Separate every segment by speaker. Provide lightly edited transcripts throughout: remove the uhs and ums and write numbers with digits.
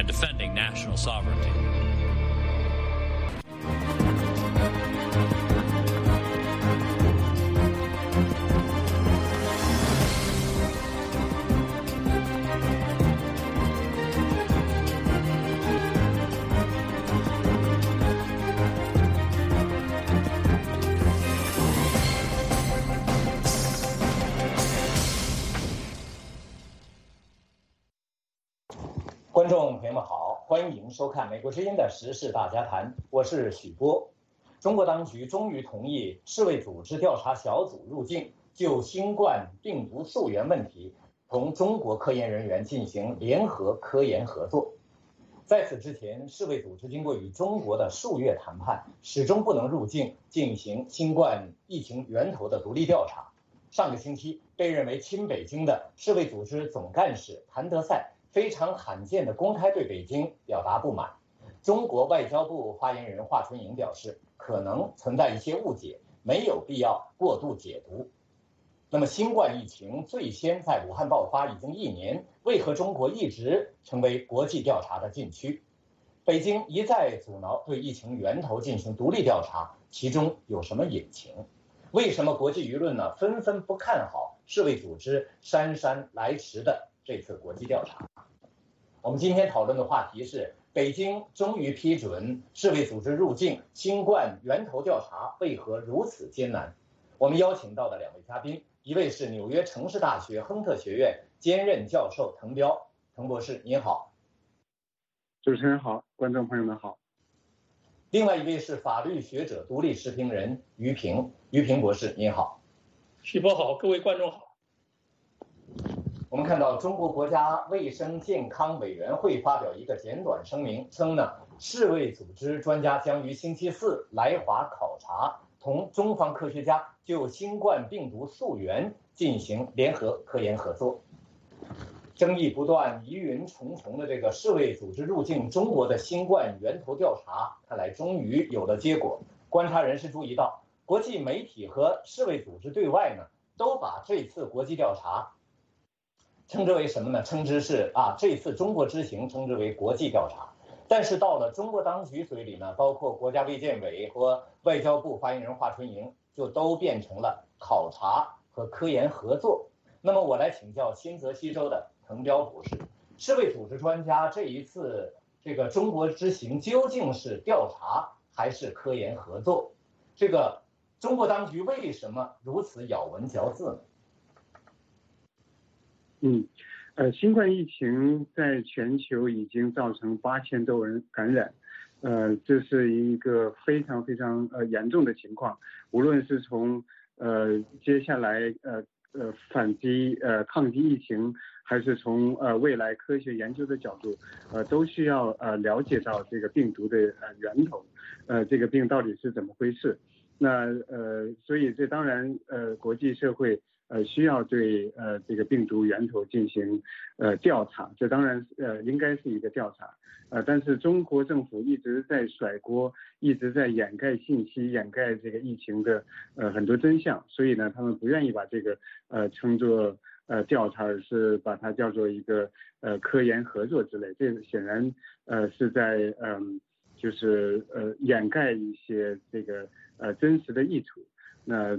Speaker 1: and defending national sovereignty.
Speaker 2: 观众朋友们好，欢迎收看美国之音的时事大家谈，我是许波。中国当局终于同意世卫组织调查小组入境，就新冠病毒溯源问题同中国科研人员进行联合科研合作。在此之前，世卫组织经过与中国的数月谈判，始终不能入境进行新冠疫情源头的独立调查。上个星期，被认为亲北京的世卫组织总干事谭德赛非常罕见地公开对北京表达不满。中国外交部发言人华春莹表示，可能存在一些误解，没有必要过度解读。那么，新冠疫情最先在武汉爆发已经1年，为何中国一直成为国际调查的禁区？北京一再阻挠对疫情源头进行独立调查，其中有什么隐情？为什么国际舆论呢纷纷不看好世卫组织姗姗来迟的这次国际调查？我们今天讨论的话题是：北京终于批准世卫组织入境，新冠源头调查为何如此艰难？我们邀请到的2位嘉宾，一位是纽约城市大学亨特学院兼任教授滕彪，滕博士您好。
Speaker 3: 主持人好，观众朋友们好。
Speaker 2: 另外一位是法律学者、独立时评人于平，于平博士您好。
Speaker 4: 许波好，各位观众好。
Speaker 2: 我们看到中国国家卫生健康委员会发表一个简短声明，称呢，世卫组织专家将于星期四来华考察，同中方科学家就新冠病毒溯源进行联合科研合作。争议不断、疑云重重的这个世卫组织入境中国的新冠源头调查，看来终于有了结果。观察人士注意到，国际媒体和世卫组织对外呢，都把这次国际调查称之为什么呢？称之是这次中国之行称之为国际调查。但是到了中国当局嘴里呢，包括国家卫健委和外交部发言人华春莹，就都变成了考察和科研合作。那么我来请教新泽西州的滕彪博士，世卫组织专家这一次这个中国之行究竟是调查还是科研合作？这个中国当局为什么如此咬文嚼字呢？
Speaker 3: 新冠疫情在全球已经造成8000多人感染，这是一个非常非常严重的情况。无论是从接下来反击抗击疫情，还是从未来科学研究的角度，都需要了解到这个病毒的源头，这个病到底是怎么回事。那所以这当然国际社会需要对这个病毒源头进行调查，这当然应该是一个调查，但是中国政府一直在甩锅，一直在掩盖信息，掩盖这个疫情的很多真相，所以呢，他们不愿意把这个称作调查，而是把它叫做一个科研合作之类，这个显然是在就是掩盖一些这个真实的意图。那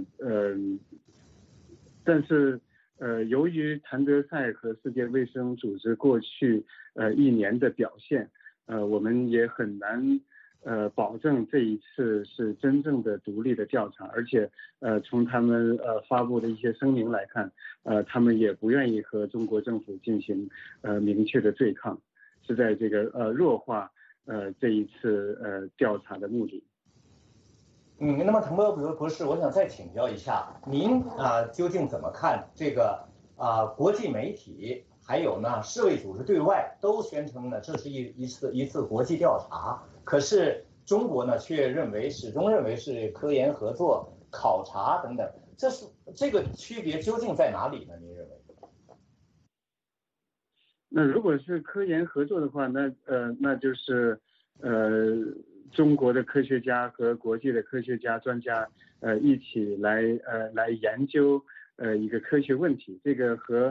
Speaker 3: 但是由于谭德赛和世界卫生组织过去1年的表现，我们也很难保证这一次是真正的独立的调查，而且从他们发布的一些声明来看，他们也不愿意和中国政府进行明确的对抗，是在这个弱化这一次调查的目的。
Speaker 2: 那么滕彪博士，我想再请教一下，您究竟怎么看这个国际媒体还有呢世卫组织对外都宣称呢这是一次国际调查，可是中国呢却始终认为是科研合作、考察等等，这个区别究竟在哪里呢？您认为？
Speaker 3: 那如果是科研合作的话，那就是中国的科学家和国际的科学家专家一起来研究一个科学问题，这个和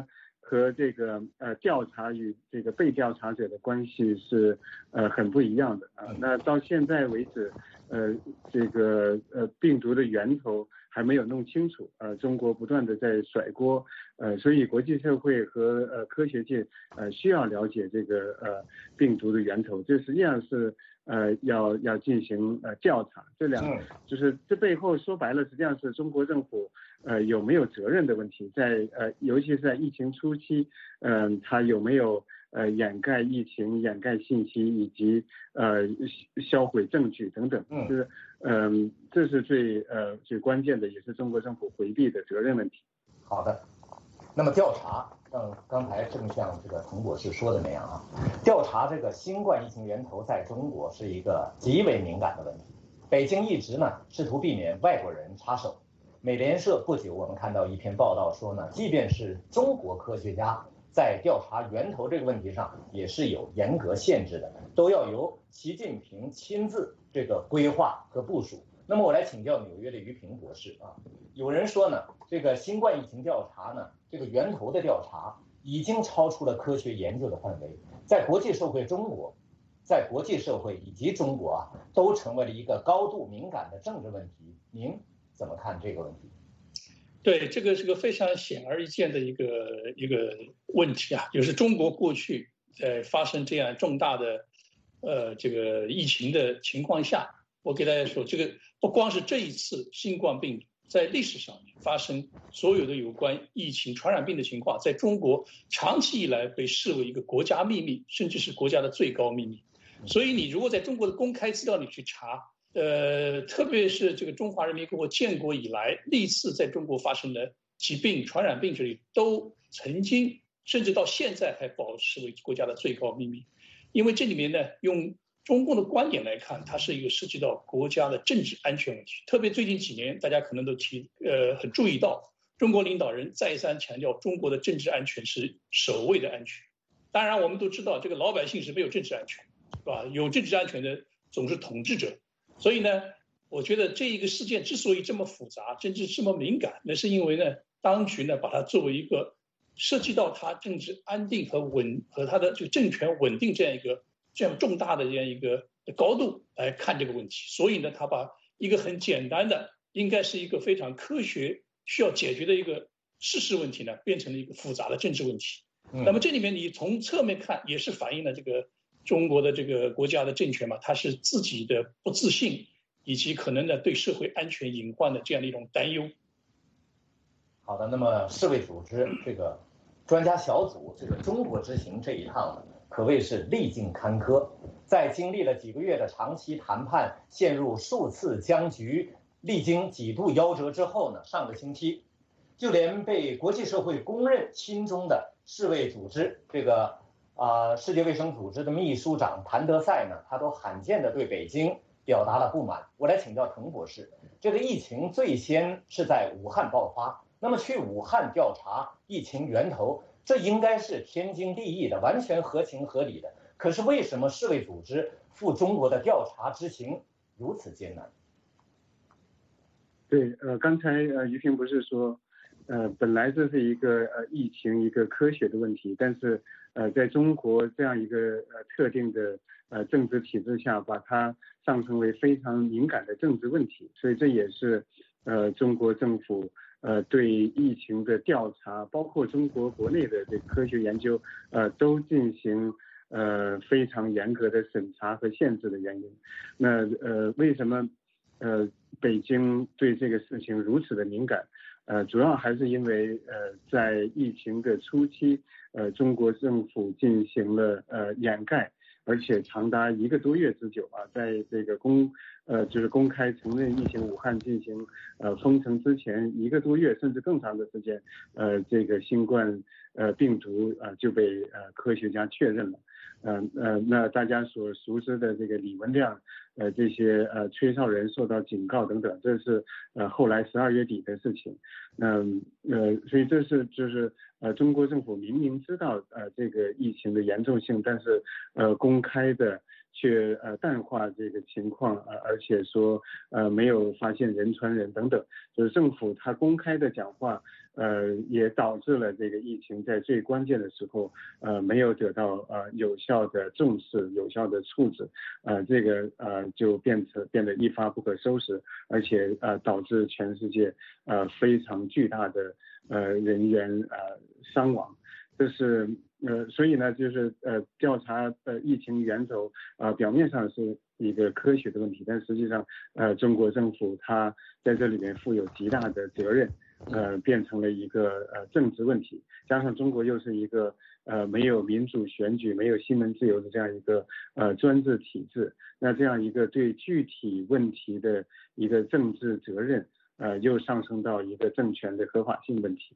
Speaker 3: 和这个调查与这个被调查者的关系是很不一样的啊。那到现在为止，这个病毒的源头还没有弄清楚，中国不断的在甩锅，所以国际社会和科学界需要了解这个病毒的源头，这实际上是要进行调查。就是这背后说白了，实际上是中国政府有没有责任的问题，在尤其是在疫情初期，它有没有掩盖疫情、掩盖信息以及销毁证据等等，这是最关键的，也是中国政府回避的责任问题。
Speaker 2: 好的，那么调查，刚才正像这个滕博士说的那样啊，调查这个新冠疫情源头在中国是一个极为敏感的问题。北京一直呢试图避免外国人插手。美联社不久我们看到一篇报道说呢，即便是中国科学家在调查源头这个问题上也是有严格限制的，都要由习近平亲自这个规划和部署。那么我来请教纽约的于平博士啊，有人说呢，这个新冠疫情调查呢，这个源头的调查已经超出了科学研究的范围，在国际社会以及中国啊，都成为了一个高度敏感的政治问题。您怎么看这个问题？
Speaker 4: 对，这个是个非常显而易见的一个问题啊，就是中国过去在发生这样重大的这个疫情的情况下，我给大家说，这个不光是这一次新冠病毒，在历史上面发生所有的有关疫情传染病的情况，在中国长期以来被视为一个国家秘密，甚至是国家的最高秘密。所以你如果在中国的公开资料里去查，特别是这个中华人民共和国建国以来历次在中国发生的疾病传染病，这里都曾经甚至到现在还保持为国家的最高秘密。因为这里面呢，用中共的观点来看，它是一个涉及到国家的政治安全问题。特别最近几年，大家可能都很注意到，中国领导人再三强调中国的政治安全是首位的安全。当然我们都知道，这个老百姓是没有政治安全，是吧？有政治安全的总是统治者。所以呢，我觉得这一个事件之所以这么复杂，政治这么敏感，那是因为呢，当局呢把它作为一个涉及到它政治安定和它的这个政权稳定这样重大的这样一个高度来看这个问题。所以呢，他把一个很简单的，应该是一个非常科学需要解决的一个事实问题呢，变成了一个复杂的政治问题。那么这里面你从侧面看，也是反映了这个中国的这个国家的政权嘛，它是自己的不自信，以及可能呢对社会安全隐患的这样的一种担忧。
Speaker 2: 好的，那么世卫组织这个专家小组这个中国之行这一趟呢，可谓是历尽坎坷，在经历了几个月的长期谈判，陷入数次僵局，历经几度夭折之后呢，上个星期，就连被国际社会公认亲中的世卫组织这个世界卫生组织的秘书长谭德赛呢，他都罕见的对北京表达了不满。我来请教滕博士，这个疫情最先是在武汉爆发，那么去武汉调查疫情源头，这应该是天经地义的，完全合情合理的。可是为什么世卫组织赴中国的调查之行如此艰难？
Speaker 3: 对，刚才于平不是说，本来这是一个疫情一个科学的问题，但是在中国这样一个特定的政治体制下，把它上升为非常敏感的政治问题，所以这也是中国政府对疫情的调查，包括中国国内的这个科学研究都进行非常严格的审查和限制的原因。那为什么北京对这个事情如此的敏感？主要还是因为在疫情的初期，中国政府进行了掩盖，而且长达1个多月之久啊，在这个就是公开承认疫情武汉进行封城之前1个多月甚至更长的时间，这个新冠病毒就被科学家确认了。那大家所熟知的这个李文亮，这些吹哨人受到警告等等，这是后来12月底的事情。所以这是就是中国政府明明知道这个疫情的严重性，但是公开的去淡化这个情况，而且说没有发现人传人等等，就是政府他公开的讲话，也导致了这个疫情在最关键的时候没有得到有效的重视、有效的处置，这个就变得一发不可收拾，而且导致全世界非常巨大的人员伤亡。这是所以呢，就是调查疫情源头表面上是一个科学的问题，但实际上中国政府它在这里面负有极大的责任，变成了一个政治问题，加上中国又是一个没有民主选举、没有新闻自由的这样一个专制体制，那这样一个对具体问题的一个政治责任又上升到一个政权的合法性问题。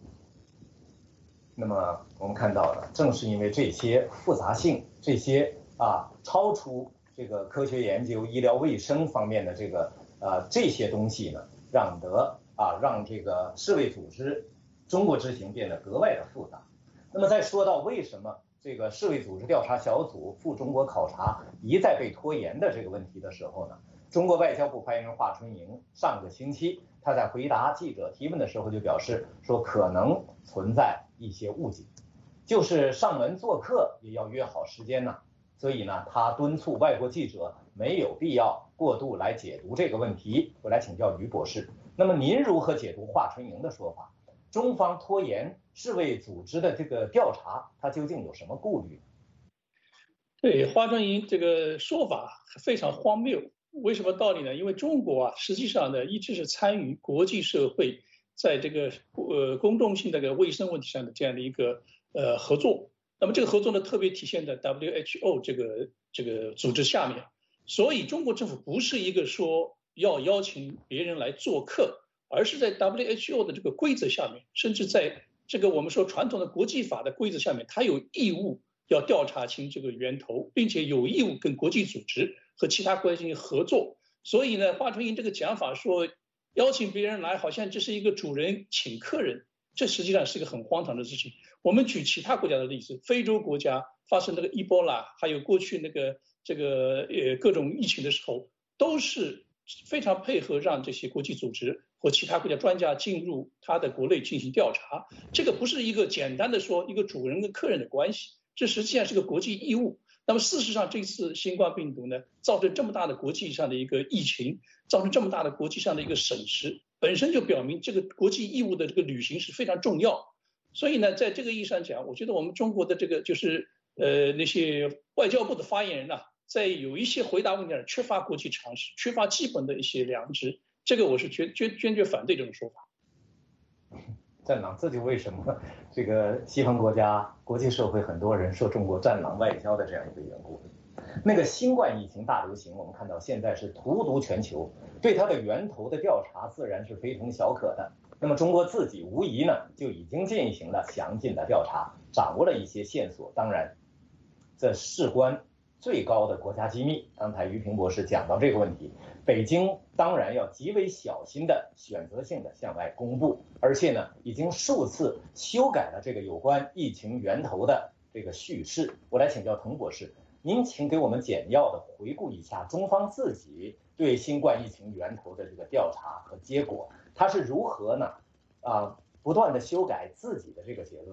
Speaker 2: 那么我们看到了，正是因为这些复杂性，这些超出这个科学研究、医疗卫生方面的这些东西呢，让这个世卫组织中国之行变得格外的复杂。那么再说到为什么这个世卫组织调查小组赴中国考察一再被拖延的这个问题的时候呢，中国外交部发言人华春莹上个星期他在回答记者提问的时候就表示说，可能存在一些误解，就是上门做客也要约好时间呢。所以呢，他敦促外国记者没有必要过度来解读这个问题。我来请教于博士，那么您如何解读华春莹的说法？中方拖延世卫组织的这个调查，它究竟有什么顾虑？
Speaker 4: 对，华春莹这个说法非常荒谬。为什么道理呢？因为中国实际上呢一直是参与国际社会在这个公众性的卫生问题上的这样的一个合作。那么这个合作呢，特别体现在 WHO 这个组织下面。所以中国政府不是一个说要邀请别人来做客，而是在 WHO 的这个规则下面，甚至在这个我们说传统的国际法的规则下面，它有义务要调查清这个源头，并且有义务跟国际组织和其他国家进行合作。所以呢，华春莹这个讲法说邀请别人来，好像这是一个主人请客人，这实际上是一个很荒唐的事情。我们举其他国家的例子，非洲国家发生那个伊波拉，还有过去那个各种疫情的时候，都是非常配合让这些国际组织或其他国家专家进入他的国内进行调查。这个不是一个简单的说一个主人跟客人的关系，这实际上是个国际义务。那么事实上，这次新冠病毒呢，造成这么大的国际上的一个疫情，造成这么大的国际上的一个损失，本身就表明这个国际义务的这个履行是非常重要。所以呢，在这个意义上讲，我觉得我们中国的这个就是那些外交部的发言人呢，在有一些回答问题上缺乏国际常识，缺乏基本的一些良知，这个我是坚决反对这种说法。
Speaker 2: 战狼，这就为什么这个西方国家、国际社会很多人说中国战狼外交的这样一个缘故。那个新冠疫情大流行，我们看到现在是荼毒全球，对它的源头的调查自然是非同小可的。那么中国自己无疑呢就已经进行了详尽的调查，掌握了一些线索。当然，这事关最高的国家机密。刚才于平博士讲到这个问题，北京当然要极为小心的、选择性的向外公布，而且呢，已经数次修改了这个有关疫情源头的这个叙事。我来请教滕博士，您请给我们简要的回顾一下中方自己对新冠疫情源头的这个调查和结果，它是如何呢？不断的修改自己的这个结论。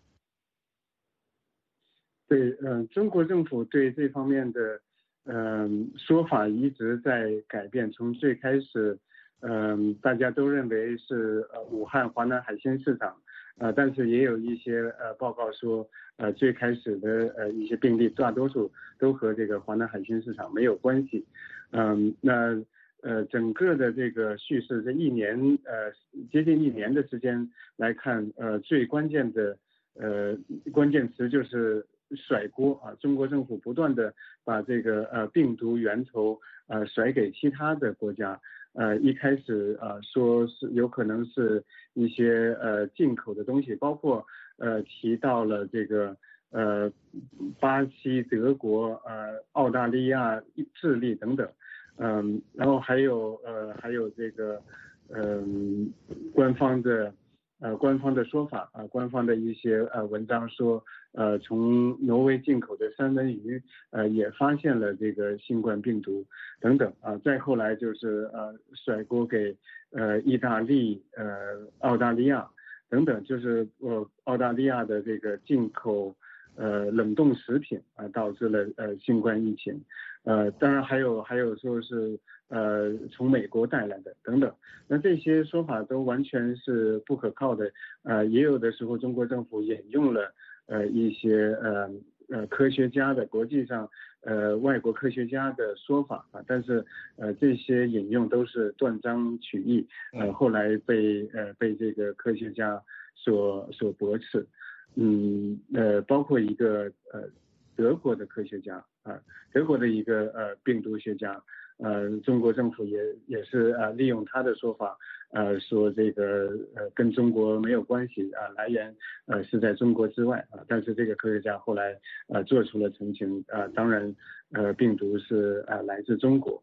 Speaker 3: 对，中国政府对这方面的说法一直在改变。从最开始，大家都认为是武汉华南海鲜市场，但是也有一些报告说，最开始的一些病例大多数都和这个华南海鲜市场没有关系。那整个的这个叙事，这接近一年的时间来看，最关键的关键词就是甩锅啊！中国政府不断的把这个病毒源头甩给其他的国家。一开始说是有可能是一些进口的东西，包括提到了这个巴西、德国、澳大利亚、智利等等。然后还有这个官方的官方的说法官方的一些文章说，从挪威进口的三文鱼也发现了这个新冠病毒等等再后来就是甩锅给意大利澳大利亚等等，就是澳大利亚的这个进口冷冻食品导致了新冠疫情，当然还有说是从美国带来的等等，那这些说法都完全是不可靠的，也有的时候中国政府引用了一些科学家的国际上外国科学家的说法但是这些引用都是断章取义，后来被这个科学家所驳斥，包括一个德国的科学家德国的一个病毒学家，中国政府也是利用他的说法，说这个跟中国没有关系来源是在中国之外但是这个科学家后来做出了澄清，当然病毒是来自中国，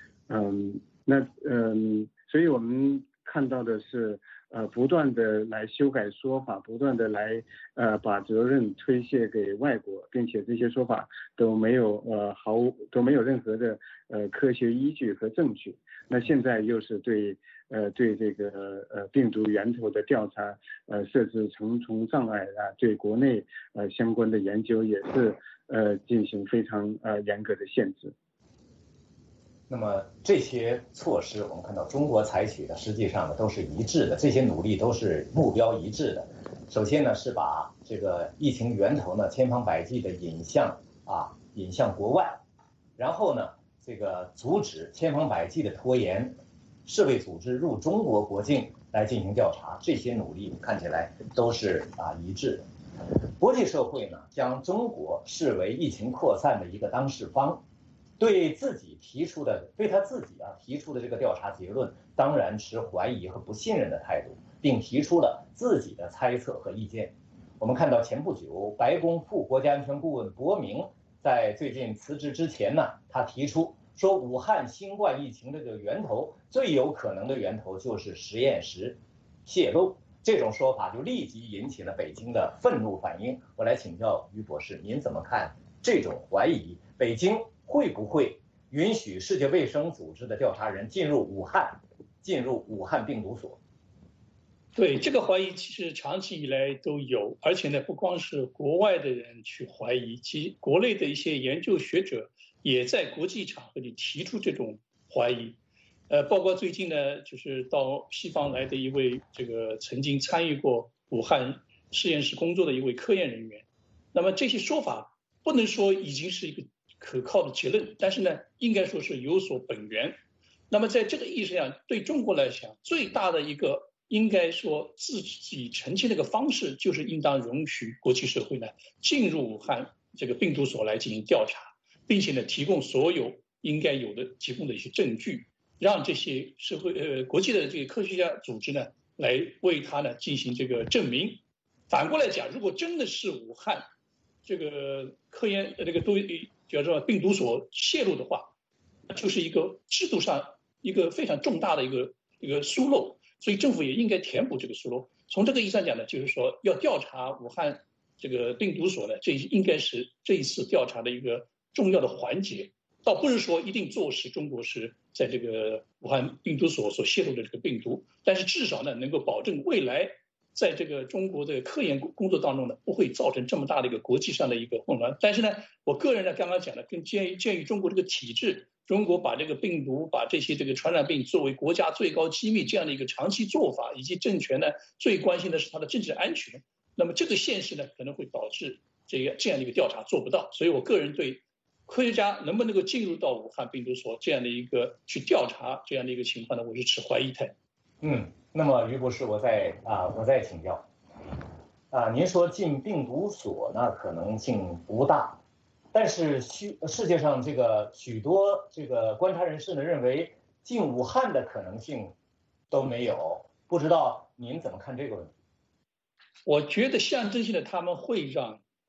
Speaker 3: 所以我们看到的是不断的来修改说法，不断的来把责任推卸给外国，并且这些说法都没有任何的科学依据和证据。那现在又是对这个病毒源头的调查设置重重障碍对国内相关的研究也是进行非常严格的限制。
Speaker 2: 那么这些措施我们看到中国采取的实际上呢都是一致的，这些努力都是目标一致的。首先呢是把这个疫情源头呢千方百计的引向国外，然后呢这个阻止千方百计的拖延世卫组织入中国国境来进行调查，这些努力看起来都是一致的。国际社会呢将中国视为疫情扩散的一个当事方，对他自己提出的这个调查结论，当然持怀疑和不信任的态度，并提出了自己的猜测和意见。我们看到前不久，白宫副国家安全顾问伯明在最近辞职之前呢，他提出说，武汉新冠疫情的这个源头，最有可能的源头就是实验室泄露。这种说法就立即引起了北京的愤怒反应。我来请教于博士，您怎么看这种怀疑？北京会不会允许世界卫生组织的调查人进入武汉病毒所？
Speaker 4: 对，这个怀疑其实长期以来都有，而且呢，不光是国外的人去怀疑，其实国内的一些研究学者也在国际场合里提出这种怀疑。包括最近呢，就是到西方来的一位这个曾经参与过武汉实验室工作的一位科研人员。那么这些说法不能说已经是一个可靠的结论，但是呢，应该说是有所本源。那么在这个意义上，对中国来讲，最大的一个应该说自己澄清的一个方式，就是应当容许国际社会呢进入武汉这个病毒所来进行调查，并且呢提供所有应该有的提供的一些证据，让这些社会国际的这个科学家组织呢来为他呢进行这个证明。反过来讲，如果真的是武汉这个科研这个叫做病毒所泄露的话，就是一个制度上一个非常重大的一个疏漏，所以政府也应该填补这个疏漏。从这个意义上讲呢，就是说要调查武汉这个病毒所呢，这应该是这一次调查的一个重要的环节。倒不是说一定坐实中国是在这个武汉病毒所泄露的这个病毒，但是至少呢能够保证未来在这个中国的科研工作当中呢，不会造成这么大的一个国际上的一个混乱。但是呢，我个人呢刚刚讲的，跟鉴于中国这个体制，中国把这个病毒、把这些传染病作为国家最高机密这样的一个长期做法，以及政权呢最关心的是它的政治安全，那么这个现实呢可能会导致这样的一个调查做不到。所以我个人对科学家能不能够进入到武汉病毒所这样的一个去调查这样的一个情况呢，我是持怀疑态。
Speaker 2: 那么于博士，我再请教，您说进病毒所呢可能性不大，但是世界上这个许多这个观察人士呢认为进武汉的可能性都没有，不知道您怎么看这个问题？
Speaker 4: 我觉得象征性的他们会让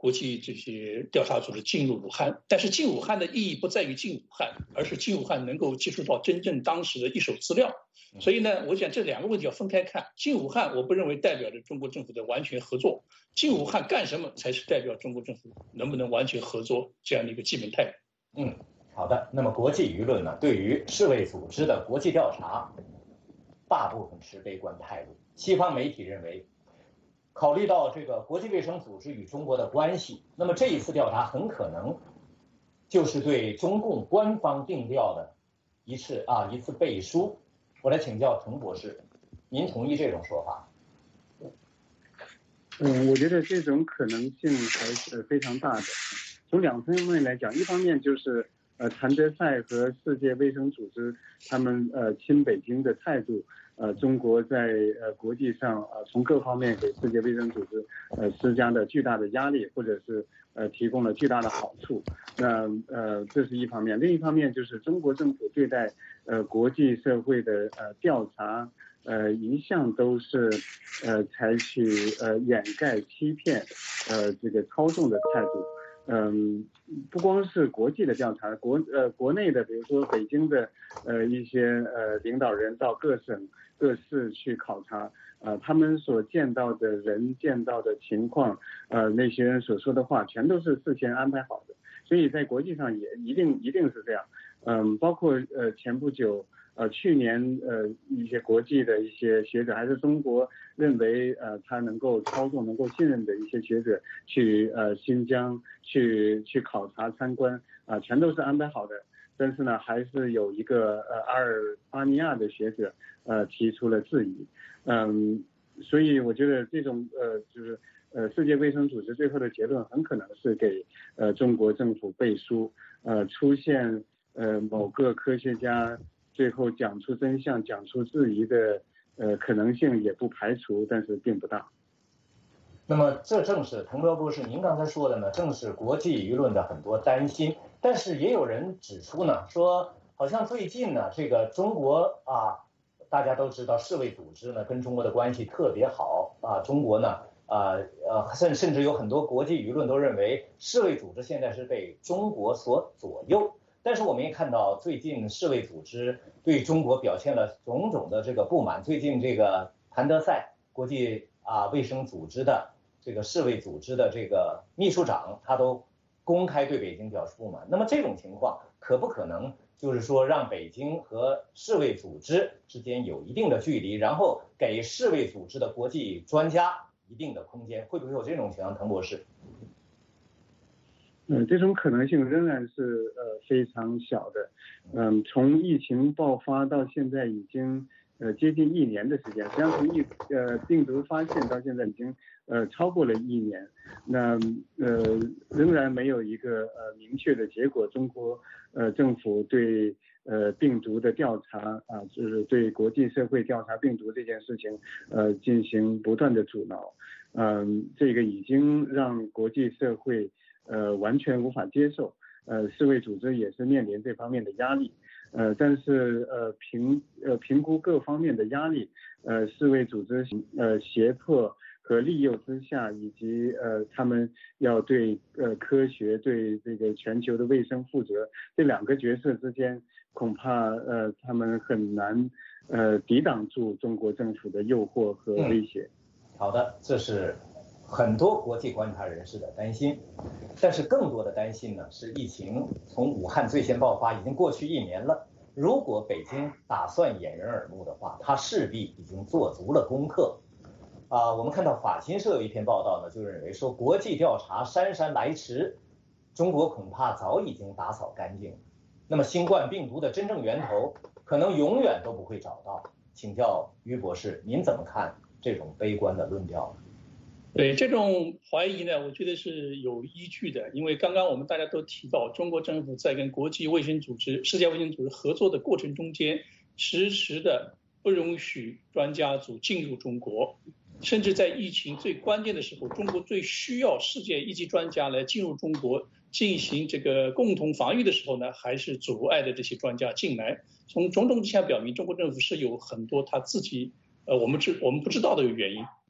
Speaker 4: 国际这些调查组织进入武汉，但是进武汉的意义不在于进武汉，而是进武汉能够接触到真正当时的一手资料。所以呢，我想这两个问题要分开看。进武汉，我不认为代表着中国政府的完全合作。进武汉干什么才是代表中国政府能不能完全合作这样的一个基本态度。
Speaker 2: 好的。那么国际舆论呢，对于世卫组织的国际调查，大部分持悲观态度。西方媒体认为，考虑到这个国际卫生组织与中国的关系，那么这一次调查很可能就是对中共官方定调的一次背书。我来请教滕博士，您同意这种说法？
Speaker 3: 我觉得这种可能性还是非常大的。从两方面来讲，一方面就是谭德赛和世界卫生组织他们亲北京的态度，中国在国际上从各方面给世界卫生组织施加了巨大的压力，或者是提供了巨大的好处。那这是一方面，另一方面就是中国政府对待国际社会的调查一向都是采取掩盖、欺骗这个操纵的态度。不光是国际的调查，国内的，比如说北京的一些领导人到各省各市去考察，他们所见到的人、见到的情况，那些人所说的话，全都是事先安排好的，所以在国际上也一定是这样。包括前不久去年一些国际的一些学者，还是中国认为他能够操纵、能够信任的一些学者去新疆去考察参观全都是安排好的。但是呢，还是有一个阿尔巴尼亚的学者提出了质疑。所以我觉得这种就是世界卫生组织最后的结论很可能是给中国政府背书，出现某个科学家最后讲出真相、讲出质疑的可能性也不排除，但是并不大。
Speaker 2: 那么这正是滕博士您刚才说的呢，正是国际舆论的很多担心。但是也有人指出呢，说好像最近呢，这个中国大家都知道世卫组织呢跟中国的关系特别好中国呢甚至有很多国际舆论都认为世卫组织现在是被中国所左右。但是我们也看到最近世卫组织对中国表现了种种的这个不满。最近这个谭德赛国际卫生组织的这个世卫组织的这个秘书长，他都公开对北京表示不满。那么这种情况可不可能就是说让北京和世卫组织之间有一定的距离，然后给世卫组织的国际专家一定的空间？会不会有这种情况，滕博士？
Speaker 3: 这种可能性仍然是非常小的。从疫情爆发到现在已经接近1年的时间，实际上从病毒发现到现在已经超过了1年。那仍然没有一个明确的结果。中国政府对病毒的调查就是对国际社会调查病毒这件事情进行不断的阻挠。这个已经让国际社会完全无法接受。世卫组织也是面临这方面的压力。但是评估各方面的压力，世卫组织胁迫和利诱之下，以及他们要对科学对这个全球的卫生负责，这2个角色之间，恐怕他们很难抵挡住中国政府的诱惑和威胁。
Speaker 2: 好的，这是很多国际观察人士的担心。但是更多的担心呢，是疫情从武汉最先爆发已经过去1年了。如果北京打算掩人耳目的话，它势必已经做足了功课。我们看到法新社有一篇报道呢，就认为说国际调查姗姗来迟，中国恐怕早已经打扫干净了。那么新冠病毒的真正源头可能永远都不会找到。请教于博士，您怎么看这种悲观的论调？
Speaker 4: 对这种怀疑呢，我觉得是有依据的。因为刚刚我们大家都提到，中国政府在跟国际卫生组织、世界卫生组织合作的过程中间，迟迟的不容许专家组进入中国，甚至在疫情最关键的时候，中国最需要世界一级专家来进入中国进行这个共同防御的时候呢，还是阻碍的这些专家进来。从种种迹象表明，中国政府是有很多他自己我们不知道的原因。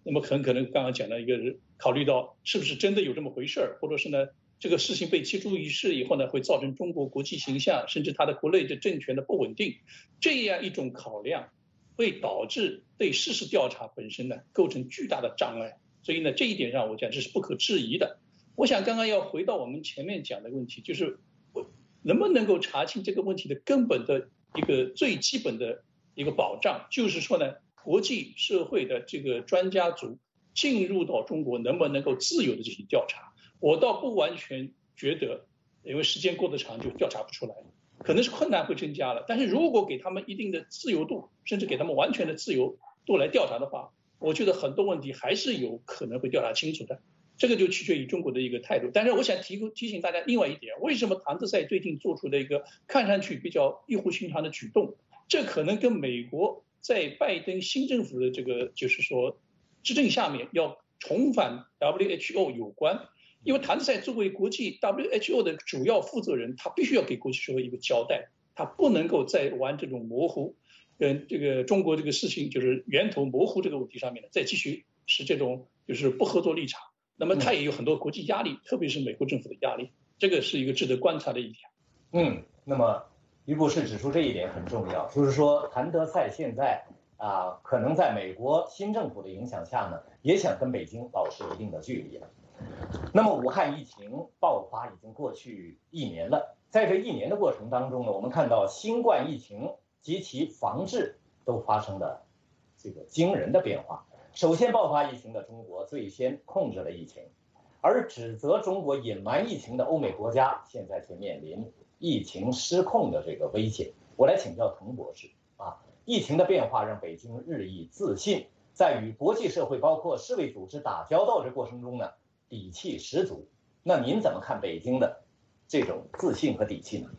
Speaker 4: 那么很可能刚刚讲的一个考虑到是不是真的有这么回事儿，或者是呢这个事情被弃诸于世以后呢，会造成中国国际形象甚至它的国内的政权的不稳定，这样一种考量会导致对事实调查本身呢构成巨大的障碍。所以呢这一点上我讲这是不可置疑的。我想刚刚要回到我们前面讲的问题，就是能不能够查清这个问题的根本的一个最基本的一个保障，就是说呢国际社会的这个专家组进入到中国能不能够自由的进行调查。我倒不完全觉得，因为时间过得长就调查不出来，可能是困难会增加了。但是如果给他们一定的自由度，甚至给他们完全的自由度来调查的话，我觉得很多问题还是有可能会调查清楚的。这个就取决于中国的一个态度。但是我想提醒大家另外一点，为什么谭德赛最近做出的一个看上去比较异乎寻常的举动，这可能跟美国在拜登新政府的这个就是说执政下面要重返 WHO 有关。因为谭德赛作为国际 WHO 的主要负责人，他必须要给国际社会一个交代，他不能够再玩这种模糊，跟这个中国这个事情就是源头模糊这个问题上面再继续是这种就是不合作立场。那么他也有很多国际压力，特别是美国政府的压力，这个是一个值得观察的一点。
Speaker 2: 那么于博士指出这一点很重要，就是说谭德赛现在可能在美国新政府的影响下呢，也想跟北京保持一定的距离了。那么武汉疫情爆发已经过去1年了，在这1年的过程当中呢，我们看到新冠疫情及其防治都发生了这个惊人的变化。首先爆发疫情的中国最先控制了疫情，而指责中国隐瞒疫情的欧美国家现在却面临疫情失控的这个危险。我来请教滕博士疫情的变化让北京日益自信，在与国际社会包括世卫组织打交道这过程中呢，底气十足。那您怎么看北京的这种自信和底气呢？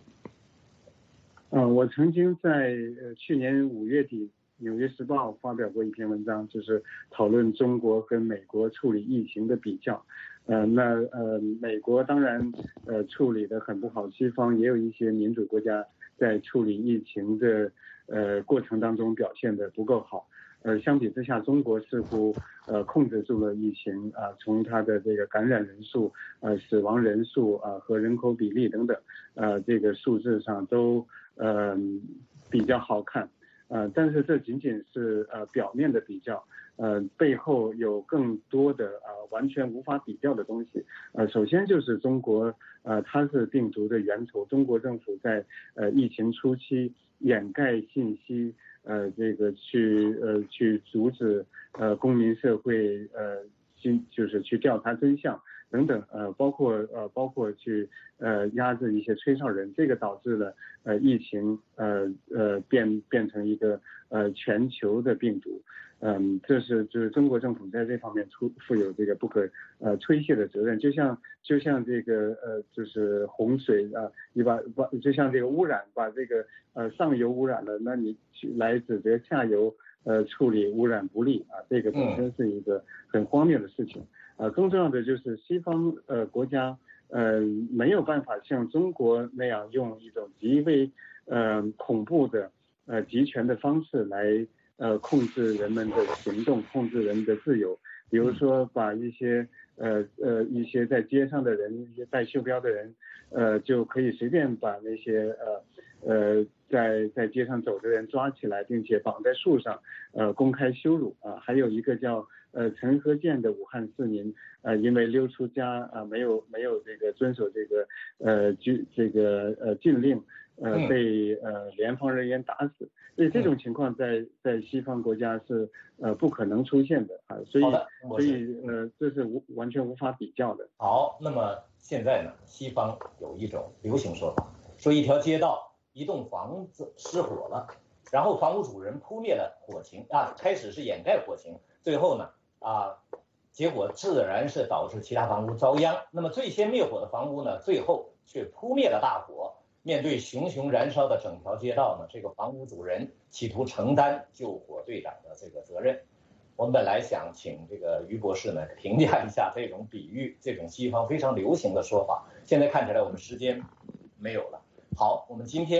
Speaker 3: 我曾经在去年5月底《纽约时报》发表过一篇文章，就是讨论中国跟美国处理疫情的比较。美国当然处理得很不好，西方也有一些民主国家在处理疫情的过程当中表现得不够好。相比之下，中国似乎控制住了疫情从它的这个感染人数、死亡人数和人口比例等等这个数字上都比较好看。但是这仅仅是表面的比较，背后有更多的完全无法比较的东西。首先就是中国它是病毒的源头，中国政府在疫情初期掩盖信息，这个去阻止公民社会就是去调查真相等等，包括去压制一些吹哨人，这个导致了疫情变成一个全球的病毒。就是中国政府在这方面负有这个不可推卸的责任。就像这个就是洪水就像这个污染把这个上游污染了，那你来指责下游处理污染不力这个本身是一个很荒谬的事情。更重要的就是西方国家没有办法像中国那样用一种极为恐怖的集权的方式来控制人们的行动，控制人们的自由。比如说把一些在街上的人，一些带袖标的人就可以随便把那些在街上走的人抓起来，并且绑在树上公开羞辱还有一个叫陈和建的武汉市民因为溜出家没有这个遵守这个禁令被联防人员打死。所以这种情况在西方国家是不可能出现的所以这是完全无法比较的。
Speaker 2: 好，那么现在呢，西方有一种流行说法，说一条街道一栋房子失火了，然后房屋主人扑灭了火情开始是掩盖火情，最后呢结果自然是导致其他房屋遭殃。那么最先灭火的房屋呢，最后却扑灭了大火。面对熊熊燃烧的整条街道呢，这个房屋主人企图承担救火队长的这个责任。我们本来想请这个于博士呢评价一下这种比喻，这种西方非常流行的说法。现在看起来我们时间没有了。好，我们今天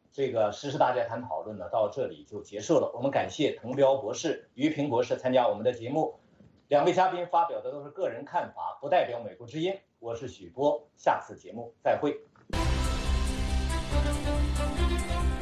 Speaker 2: 这个时事大家谈讨论呢，到这里就结束了。我们感谢滕彪博士、于平博士参加我们的节目。两位嘉宾发表的都是个人看法，不代表美国之音。我是许波，下次节目再会。